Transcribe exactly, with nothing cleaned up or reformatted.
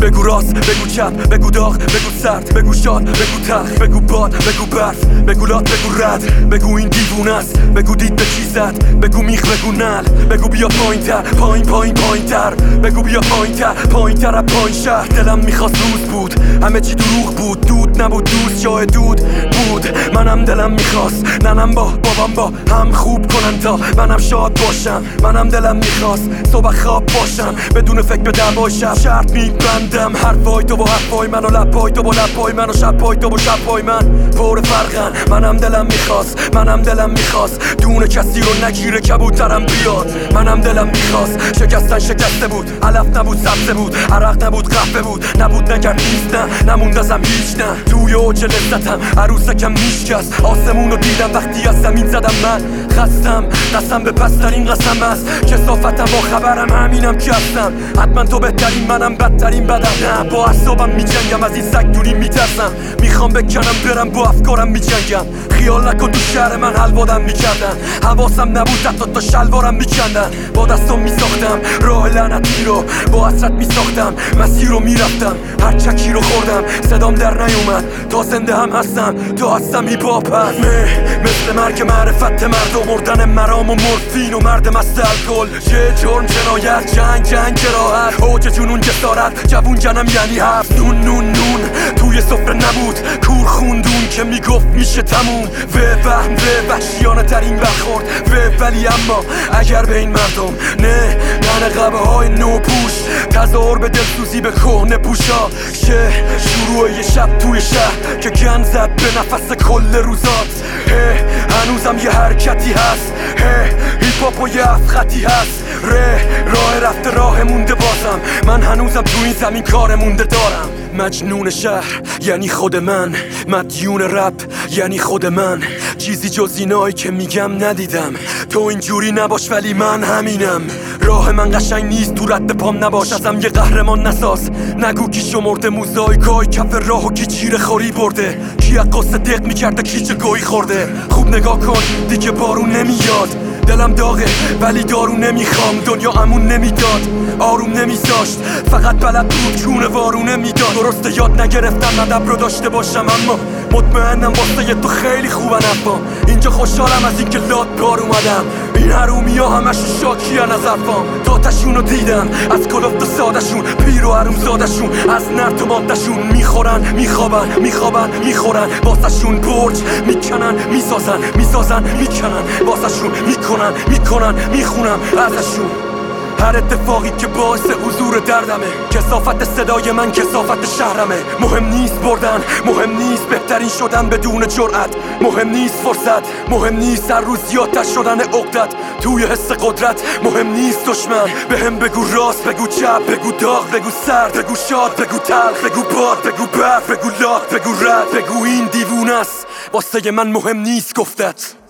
بگو راست، بگو چپ، بگو داغ، بگو سرد، بگو شاد، بگو تلخ، بگو باد، بگو برف، بگو لات، بگو رد، بگو این دیوونه است، بگو دید به چی زد، بگو میخ، بگو نل، بگو بیا پایین تر، پایین پایین پایین تر، بگو بیا پایین تر، پایین تر از پایین شهر. دلم میخواست روز بود، همه چی دروغ بود، دود نبود، دوست جای دود بود. منم دلم میخواست ننم با بابام با هم خوب کنن تا منم شاد باشم. منم دلم میخواست صبح خواب باشم بدون فکر به دعوای شب. شرط میبندم حرفای تو با حرفای من و لبای تو با لبای من و شبای تو با شبای من پر فرقن. منم دلم میخواست منم دلم میخواست دونه کسی رو نگیره کبوترم بیاد. منم دلم میخواست شکستن شکسته بود، علف نبود سبزه بود، عرق نبود قهوه بود، نبود نگرد نیست نه نموند ازم هیچ نه. توی اوج لذتم عروسکم میشکست، آسمون رو دیدم وقتی از زمین زدم. من خستم قسم به پسترین قسم است، کثافتم با خبرم همینم که هستم. حتما تو بهترین منم بدترین بدم، نه با اعصابم میجنگم از این سگ دوری میترسم. میخوام بکنم برم با افکارم میجنگم، خیال نکن تو شهر من حلوادم میکردن، حواسم نبود حتی تا شلوارم میکندن. با دستم میساختم راه لعنتی رو، با حسرت میساختم مسیر رو میرفتم، هر چکی رو خوردم صدام در نیومد. تا زنده هم هستم تا هستم هیپ هاپ هست. مثل مرگ معرفت مرد و مردن مرام و مورفین و مرد مست الکل. یه جرم جنایت جنگ جنگ جراحت، اوج جنون جسارت جوون جنم یعنی هفت. نون نون نون توی سفره نبود، کور خوندون که میگفت میشه تموم. و وهم و وحشیانه ترین برخورد و ولی اما اگر به این مردم نه نه قبه های نو پوش تظاهر به دلسوزی به کهنه پوشا شه. شروع یه شب توی شهر که گن زد به نفس کل روزات. هه هنوزم یه حرکتی هست، هه هیپ هاپ و یه افخطی هست. ره راه رفته راه مونده بازم، من هنوزم تو این زمین کار مونده دارم. مجنون شهر یعنی خود من، مدیون رپ یعنی خود من. چیزی جز اینایی که میگم ندیدم، تو اینجوری نباش ولی من همینم. راه من قشنگ نیست تو رد پام نباش، ازم یه قهرمان نساز. نگو کی شمرده موزاییکای کف راه و کی چیره خوری برده، کی از قصه دق میکرده کی چه گویی خورده. خوب نگاه کن دیگه بارون نمیاد، دلم داغه ولی دارو نمیخوام. دنیا امون نمیداد آروم نمیذاشت، فقط بلد بود چونه وارونه میداد. درسته یاد نگرفتم ادب رو داشته باشم، اما مطمئنم واسه تو خیلی خوبن افام. اینجا خوشحالم از اینکه لات بار اومدم، این حرومی ها همشون شاکی از حرفام. داتشون رو دیدم از کلفت و سادشون، پیر و حروم زادشون از نرد و مادشون. میخورن میخوابن میخوابن میخورن، واسهشون برج میکنن میسازن میسازن میکنن، واسهشون میکنن میکنن میخونم ازشون. هر اتفاقی که باعث حضور دردمه، کثافت صدای من کثافت شهرمه. مهم نیست بردن، مهم نیست بهترین شدن بدون جرأت، مهم نیست فرصت، مهم نیست هر روز زیادتر شدن عقدت توی حس قدرت. مهم نیست دشمن بهم بگو راست، بگو چپ، بگو داغ، بگو سرد، بگو شاد، بگو تلخ، بگو باد، بگو برف، بگو لات، بگو رد، بگو این دیوونه است. واسه من مهم نیست گفتت.